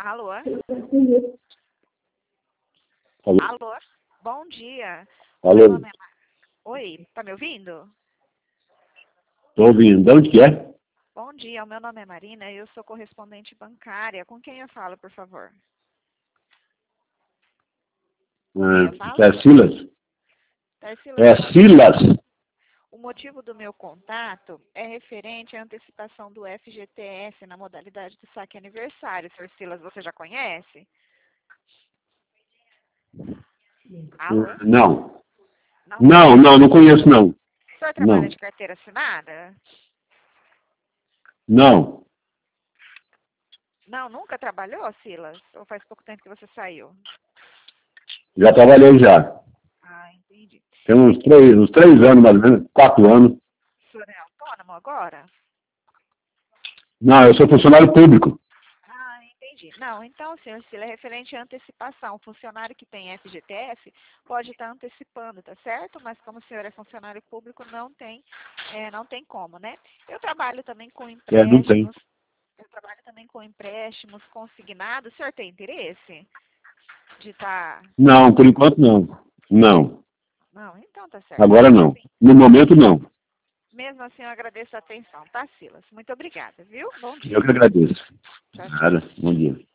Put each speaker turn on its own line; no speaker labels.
Alô?
Alô?
Alô? Bom dia.
Alô?
Meu nome é Oi, tá me ouvindo?
Estou ouvindo. De onde que é?
Bom dia, o meu nome é Marina e eu sou correspondente bancária. Com quem eu falo, por favor? Com quem eu falo?
É Silas?
Tarsila,
É Silas?
o motivo do meu contato é referente à antecipação do FGTS na modalidade do saque aniversário. Sr. Silas, você já conhece? Alô?
Não.
Não
Não conheço não.
O senhor trabalha
Não.
de carteira assinada?
Não.
Não, nunca trabalhou, Silas? Ou faz pouco tempo que você saiu?
Já trabalhei já.
Ah, entendi.
Tem uns 3 anos, mais ou menos, 4 anos.
O senhor é autônomo agora?
Não, eu sou funcionário público.
Ah, entendi. Não, então, senhor Silas, é referente à antecipação. O funcionário que tem FGTS pode estar antecipando, tá certo? Mas como o senhor é funcionário público, não tem como, né? Eu trabalho também com
Não tem.
empréstimos. Eu trabalho também com empréstimos consignados. O senhor tem interesse de estar...
Não, por enquanto não. Não.
Não, então tá certo.
Agora
Mesmo
não.
assim,
No momento não.
mesmo assim, eu agradeço a atenção, tá, Silas? Muito obrigada, viu? Bom
Eu
dia.
que agradeço.
Tchau, tchau.
Nada. Bom dia.